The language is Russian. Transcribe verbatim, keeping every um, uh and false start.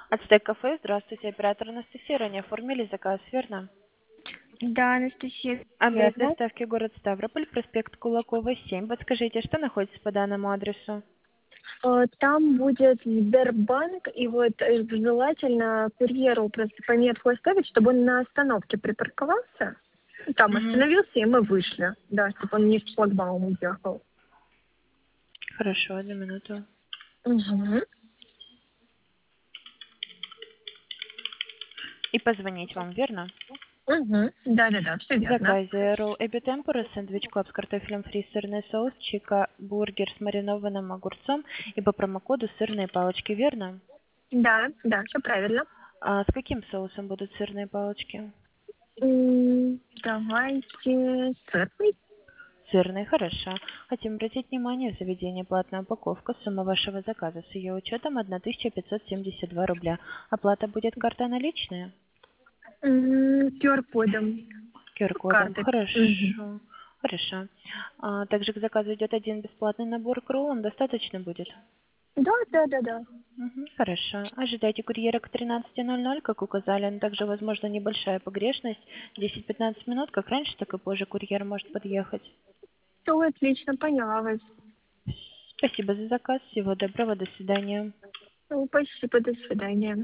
Ацтек кафе, здравствуйте, оператор Анастасия, ранее оформили заказ, верно? Да, Анастасия, Адрес верно. доставки город Ставрополь, проспект Кулакова, семь. Подскажите, что находится по данному адресу? Э, Там будет Сбербанк, и вот э, желательно курьеру просто пометку оставить, чтобы он на остановке припарковался, там Угу. остановился, и мы вышли. Да, чтобы он не в шлагбаум уехал. Хорошо, одну минуту. Угу. И позвонить вам, верно? Угу. Да-да-да, все В верно. заказе ролл Эбби Темпура, сэндвич клаб с картофелем фри, сырный соус, чика, бургер с маринованным огурцом и по промокоду сырные палочки, верно? Да, да, все правильно. А с каким соусом будут сырные палочки? М, Давайте сырный. Сырный, хорошо. Хотим обратить внимание, в заведении платная упаковка. Сумма вашего заказа с ее учетом тысяча пятьсот семьдесят два рубля. Оплата будет карта наличная? ку ар кодом. ку ар-кодом. Картой. Угу. Хорошо. Хорошо. А, также к заказу идет один бесплатный набор к роллам. Достаточно будет? Да, да, да, да. Мгм, хорошо. Ожидайте курьера к тринадцати ноль ноль, как указали. Но также, возможно, небольшая погрешность. десять-пятнадцать минут, как раньше, так и позже курьер может подъехать. Все отлично, поняла вас. Спасибо за заказ. Всего доброго. До свидания. Ну, спасибо, до свидания.